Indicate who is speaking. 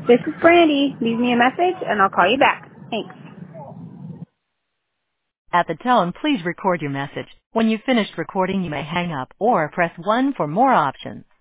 Speaker 1: This is Brandy. Leave me a message and I'll call you back. Thanks.
Speaker 2: At the tone, please record your message. When you've finished recording, you may hang up or press 1 for more options.